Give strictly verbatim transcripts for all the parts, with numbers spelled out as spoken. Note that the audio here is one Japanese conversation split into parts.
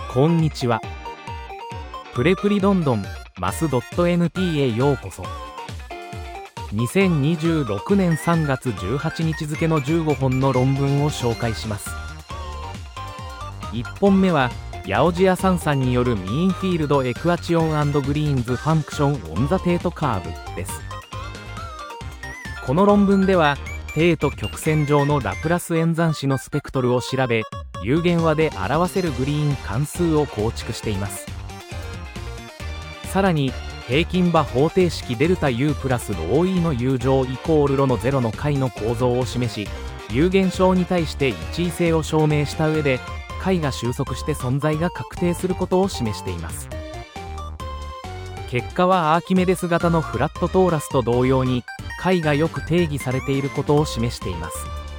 こんにちは。プレプリどんどんマス .nt へようこそ。にせんにじゅうろくねんさんがつじゅうはちにち付のじゅうごほんの論文を紹介します。いっぽんめはヤオジアサンさんによるミーンフィールドエクアチオン&グリーンズファンクションオンザテートカーブです。この論文ではテート曲線上のラプラス演算子のスペクトルを調べ、有限和で表せるグリーン関数を構築しています。さらに平均場方程式デルタ U プラスロー E の U 乗イコールロのゼロの解の構造を示し、有限小に対して一位性を証明した上で解が収束して存在が確定することを示しています。結果はアーキメデス型のフラットトーラスと同様に解がよく定義されていることを示しています。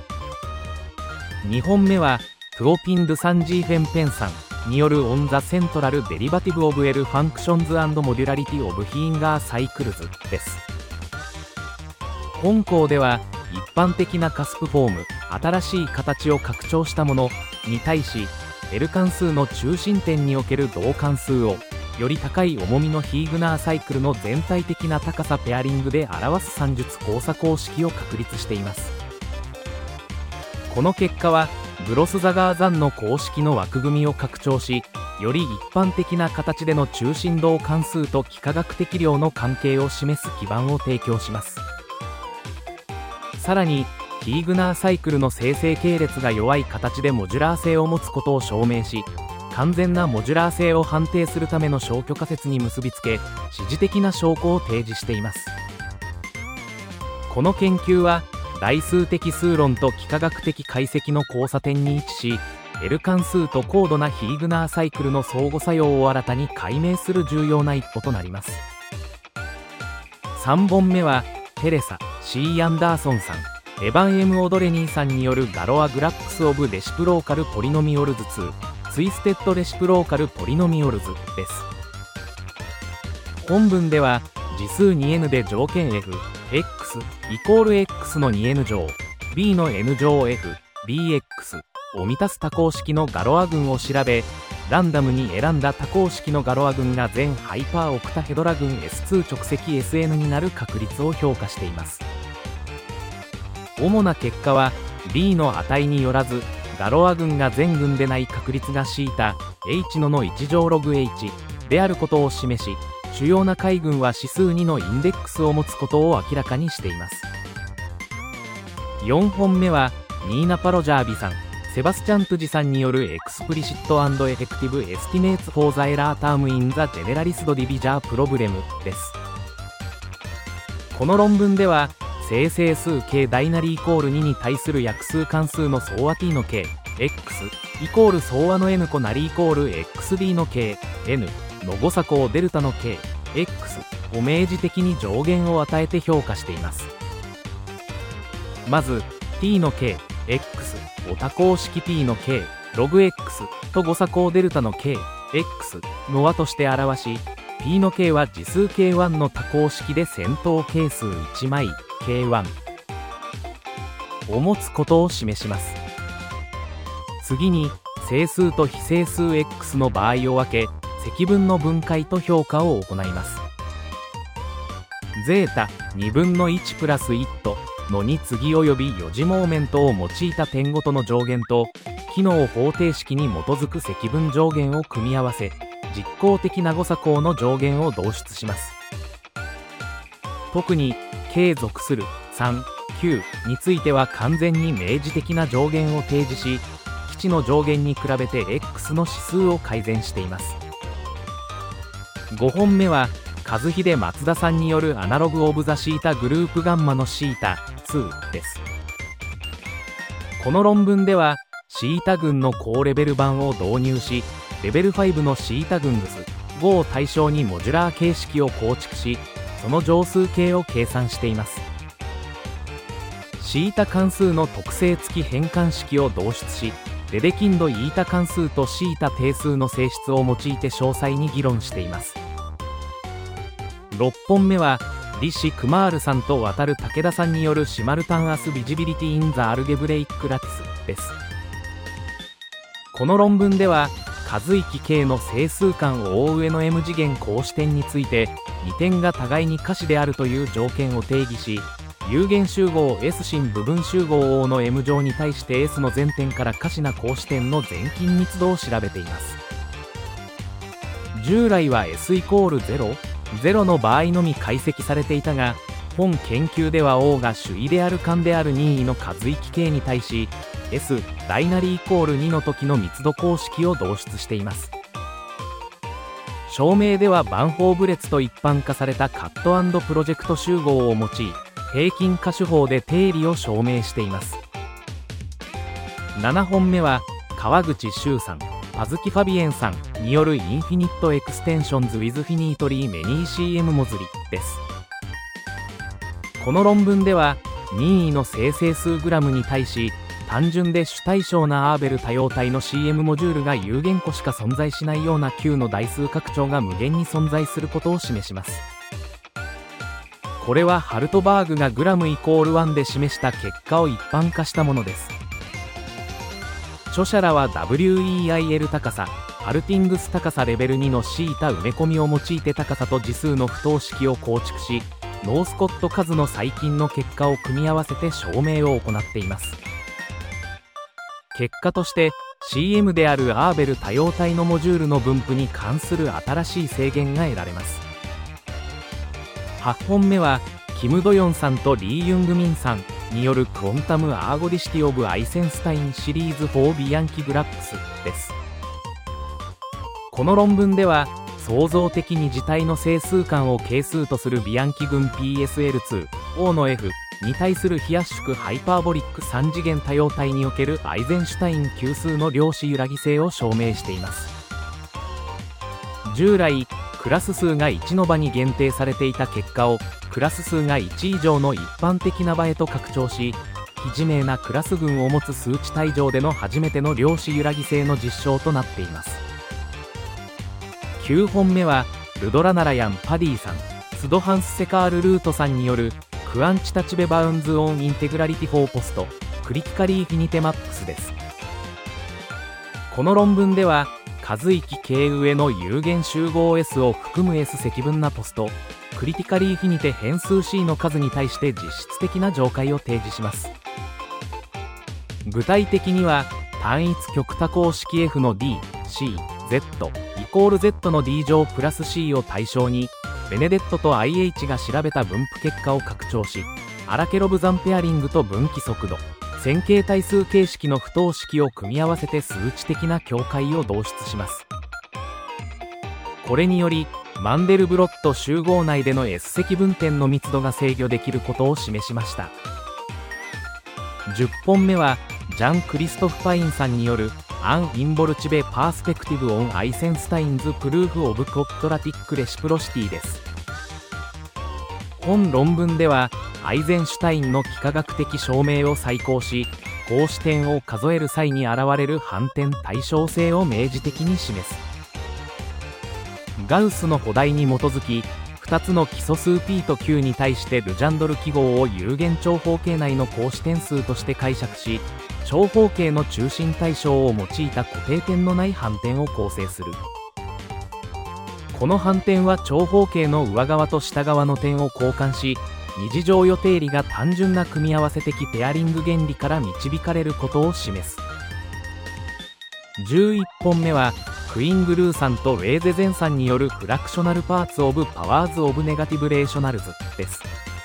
にほんめはプオピン・ドゥサンジーフェンペンさんによるオン・ザ・セントラル・デリバティブ・オブ・エル・ファンクションズ・モデュラリティ・オブ・ヒーンガー・サイクルズです。本項では一般的なカスプフォーム、新しい形を拡張したものに対し L 関数の中心点における同関数をより高い重みのヒーグナーサイクルの全体的な高さペアリングで表す算術交差公式を確立しています。この結果はグロスザガーザンの公式の枠組みを拡張し、より一般的な形での中心動関数と幾何学的量の関係を示す基盤を提供します。さらにヒーグナーサイクルの生成系列が弱い形でモジュラー性を持つことを証明し、完全なモジュラー性を判定するための消去仮説に結びつけ、指示的な証拠を提示しています。この研究は代数的数論と幾何学的解析の交差点に位置し、 L 関数と高度なヒーグナーサイクルの相互作用を新たに解明する重要な一歩となります。さんぼんめはテレサ C アンダーソンさん、エヴァン M オドレニーさんによるガロアグラックスオブレシプローカルポリノミオルズツーツイステッドレシプローカルポリノミオルズです。本文では次数 にエヌ で条件 F、X イコール X の にエヌ 乗、B の N 乗 F、ビーエックス を満たす多項式のガロア群を調べ、ランダムに選んだ多項式のガロア群が全ハイパーオクタヘドラ群 エスツー 直積 エスエヌ になる確率を評価しています。主な結果は B の値によらずガロア群が全群でない確率が θ、H ののいち乗ログ H であることを示し、主要な解群は指数にのインデックスを持つことを明らかにしています。よんほんめはニーナ・パロジャービさん、セバスチャン・トゥジさんによるエクスプリシット&エフェクティブ・エスティメーツ・フォー・ザ・エラー・ターム・イン・ザ・ジェネラリスド・ディビジャー・プロブレムです。この論文では生成数 K 大なりイコールにに対する約数関数の総和 T の K、X イコール総和の N 個なりイコール エックスディー の K、N の誤差項デルタの K、X を明示的に上限を与えて評価しています。まず T の K、X を多項式 P の K、ログ X と誤差項デルタの K、X の和として表し、P の K は次数 ケーワン の多項式で先頭係数いち枚 ケーワン を持つことを示します。次に整数と非整数 X の場合を分け、積分の分解と評価を行います。ゼータにぶんのいちプラスいちのに次及びよ次モーメントを用いた点ごとの上限と機能方程式に基づく積分上限を組み合わせ、実行的な誤差項の上限を導出します。特に K 属するさん、きゅうについては完全に明示的な上限を提示し、基地の上限に比べて X の指数を改善しています。ごほんめは和秀松田さんによるアナログオブザシータグループガンマのシータツーです。この論文ではシータ群の高レベル版を導入し、レベルごのシータ群グスごを対象にモジュラー形式を構築し、その乗数形を計算しています。シータ関数の特性付き変換式を導出し、レデキンドイータ関数とシータ定数の性質を用いて詳細に議論しています。ろっぽんめはリシ・クマールさんと渡る武田さんによるシマルタンアスビジビリティ・イン・ザ・アルゲブレイック・ラティスです。この論文では数域 K の整数間を覆う上の M 次元格子点についてに点が互いに可視であるという条件を定義し、有限集合 S 真部分集合 O の M 乗に対して S の全点から可視な格子点の全近密度を調べています。従来は S イコールゼロ、ゼロの場合のみ解析されていたが、本研究では O が主位である間である任意の数域 K に対し S 大なりイコールにの時の密度公式を導出しています。証明ではバンホーブ列と一般化されたカット&プロジェクト集合を用い、平均可視法で定理を証明しています。ななほんめは川口修さん、パズキ・ファビエンさんによるインフィニットエクステンションズ with finitely many シーエム モズリです。この論文では任意の正整数グラムに対し単純で主対象なアーベル多様体の シーエム モジュールが有限個しか存在しないような Q の代数拡張が無限に存在することを示します。これはハルトバーグがグラムイコールワンで示した結果を一般化したものです。著者らは ダブリューイーアイエル 高さ、ハルティングス高さレベルにの θ 埋め込みを用いて高さと次数の不等式を構築し、ノースコット数の最近の結果を組み合わせて証明を行っています。結果として シーエム であるアーベル多様体のモジュールの分布に関する新しい制限が得られます。はちほんめはキム・ドヨンさんとリー・ユングミンさんによるクォンタム・アーゴディシティ・オブ・アイセンスタインシリーズフォービアンキ・グラップスです。この論文では創造的に自体の整数間を係数とするビアンキ群 ピーエスエルツー O の F に対する非圧縮ハイパーボリックさん次元多様体におけるアイゼンシュタイン級数の量子揺らぎ性を証明しています。従来クラス数がいちの場に限定されていた結果をクラス数がいち以上の一般的な場へと拡張し、非自明なクラス群を持つ数値体上での初めての量子揺らぎ性の実証となっています。きゅうほんめはルドラナラヤン・パディさん、スドハンス・セカール・ルートさんによるクアンチタチベバウンズ・オン・インテグラリティ・フォー・ポスト・クリティカリー・フィニテ・マップスです。この論文では数域 K 上の有限集合 S を含む S 積分なポストクリティカリーフィニテ変数 C の数に対して実質的な上階を提示します。具体的には単一極多項式 F の D、C、Z イコール Z の D 乗プラス C を対象にベネデットと アイエイチ が調べた分布結果を拡張し、アラケロブザンペアリングと分岐速度線形対数形式の不等式を組み合わせて数値的な境界を導出します。これによりマンデルブロット集合内での S 積分点の密度が制御できることを示しました。じゅっぽんめはジャン・クリストフ・パインさんによるアン・インボルチベ・パースペクティブ・オン・アイセンスタインズ・プルーフ・オブ・コプトラティック・レシプロシティです。本論文ではアイゼンシュタインの幾何学的証明を再考し、格子点を数える際に現れる反転対称性を明示的に示す。ガウスの補題に基づきふたつの基礎数 P と Q に対してルジャンドル記号を有限長方形内の格子点数として解釈し、長方形の中心対象を用いた固定点のない反転を構成する。この反転は長方形の上側と下側の点を交換し、二次乗予定理が単純な組み合わせ的ペアリング原理から導かれることを示す。じゅういっぽんめはクイングルーさんとウェーゼゼンさんによるフラクショナルパーツオブパワーズオブネガティブレーショナルズです。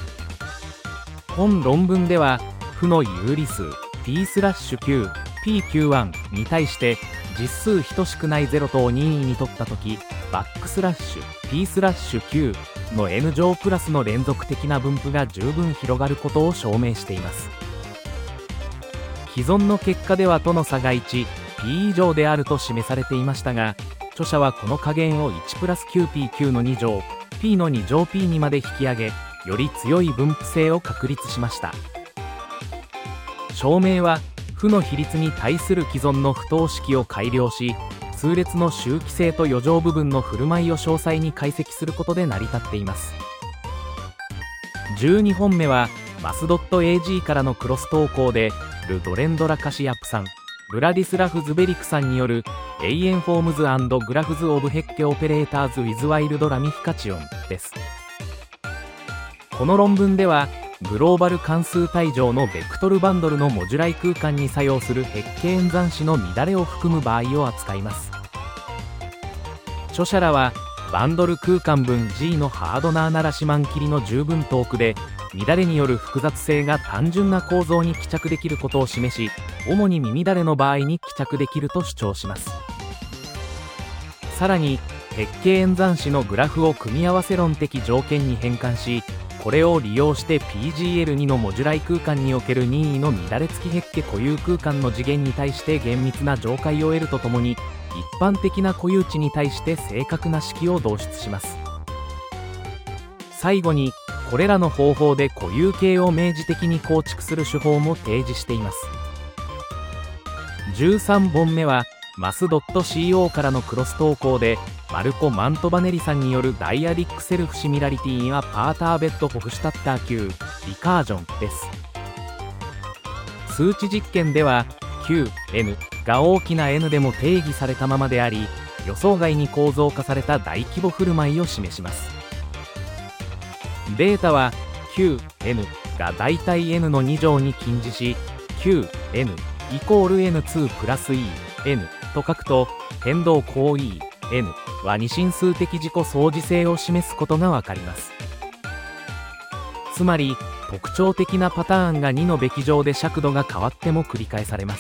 本論文では負の有理数 P スラッシュ Q、ピーキューワン に対して実数等しくないゼロとを任意にとったとき、バックスラッシュ P スラッシュ Q の N 乗プラスの連続的な分布が十分広がることを証明しています。既存の結果ではとの差が いち、P 以上であると示されていましたが、著者はこの加減をいちプラス キューピーキュー のに乗 P のに乗 P にまで引き上げ、より強い分布性を確立しました。証明は負の比率に対する既存の不等式を改良し、数列の周期性と余剰部分の振る舞いを詳細に解析することで成り立っています。じゅうにほんめはマスドット エージー からのクロス投稿でル・ドレンドラ・カシアップさん、 ブラディスラフ・ズベリクさんによるエイエンフォームズ&グラフズ・オブ・ヘッケ・オペレーターズ・ウィズ・ワイルド・ラミフィカチオンです。この論文ではグローバル関数帯上のベクトルバンドルのモジュライ空間に作用するヘッケ演算子の乱れを含む場合を扱います。著者らはバンドル空間分 G のハードナーならシマン切りの十分トークで乱れによる複雑性が単純な構造に帰着できることを示し、主に耳乱れの場合に帰着できると主張します。さらにヘッケ演算子のグラフを組み合わせ論的条件に変換し、これを利用して ピージーエルツー のモジュライ空間における任意の乱れ付きヘッケ固有空間の次元に対して厳密な上解を得るとともに、一般的な固有値に対して正確な式を導出します。最後にこれらの方法で固有形を明示的に構築する手法も提示しています。じゅうさんぼんめはマス .co からのクロス投稿でマルコ・マントバネリさんによるダイアディックセルフシミラリティインアパーターベッドホフシュタッター級リカージョンです。数値実験では キューエヌ が大きな N でも定義されたままであり、予想外に構造化された大規模振る舞いを示します。データは キューエヌ が大体 N のに乗に近似し キューエヌ イコール エヌツー プラス イーエヌ と書くと、変動項 イーエヌ は二進数的自己相似性を示すことがわかります。つまり特徴的なパターンがにのべき乗で尺度が変わっても繰り返されます。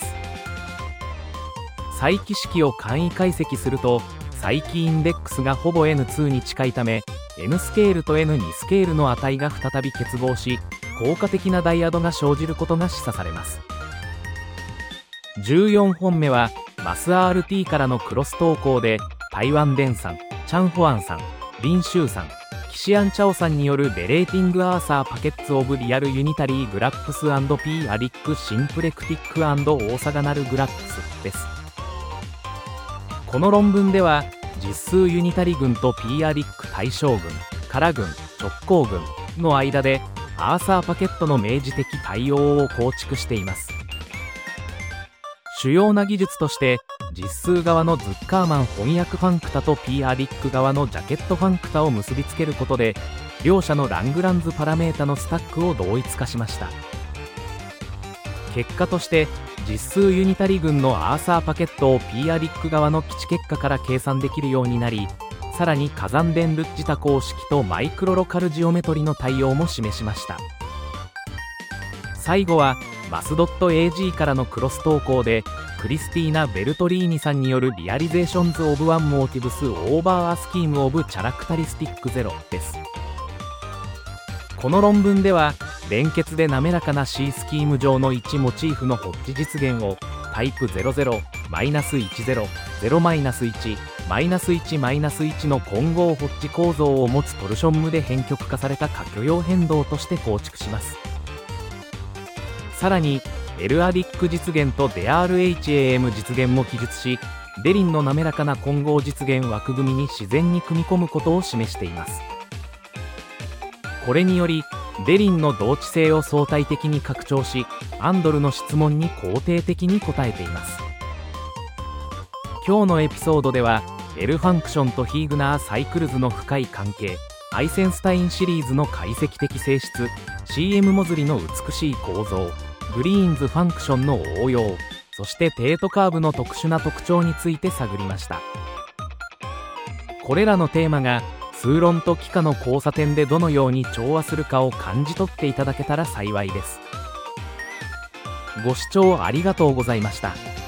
再帰式を簡易解析すると再帰インデックスがほぼ エヌツー に近いため、 N スケールと エヌツー スケールの値が再び結合し、効果的なダイアドが生じることが示唆されます。じゅうよんほんめはマス アールティー からのクロス投稿で台湾デンさん、チャンホアンさん、リンシュウさん、キシアンチャオさんによるベレーティングアーサーパケッツオブリアルユニタリーグラップス&ピーアディックシンプレクティック&オーサガナルグラップスです。この論文では実数ユニタリ群とピーアディック対象群、空群、直行群の間でアーサーパケットの明示的対応を構築しています。主要な技術として実数側のズッカーマン翻訳ファンクタと ピーアディック側のジャケットファンクタを結びつけることで、両者のラングランズパラメータのスタックを同一化しました。結果として実数ユニタリ群のアーサーパケットを ピーアディック側の基地結果から計算できるようになり、さらに火山電ルッジ多項式とマイクロロカルジオメトリの対応も示しました。最後はマス .ag からのクロス投稿でクリスティーナ・ベルトリーニさんによるリアリゼーションズ・オブ・ワン・モーティブス・オーバー・ア・スキーム・オブ・チャラクタリスティック・ゼロです。この論文では連結で滑らかな C スキーム上のいちモチーフのホッチ実現をタイプゼロゼロ、マイナスいちゼロ、ゼロマイナスいち、マイナスいちマイナスいちの混合ホッチ構造を持つトルションムで変極化された可許容変動として構築します。さらに L アディック実現と ディーアールエイチエーエム 実現も記述し、デリンの滑らかな混合実現枠組みに自然に組み込むことを示しています。これによりデリンの同値性を相対的に拡張し、アンドルの質問に肯定的に答えています。今日のエピソードでは L ファンクションとヒーグナーサイクルズの深い関係、アイセンスタインシリーズの解析的性質、 シーエム モズリの美しい構造、グリーンズファンクションの応用、そしてテートカーブの特殊な特徴について探りました。これらのテーマが数論と幾何の交差点でどのように調和するかを感じ取っていただけたら幸いです。ご視聴ありがとうございました。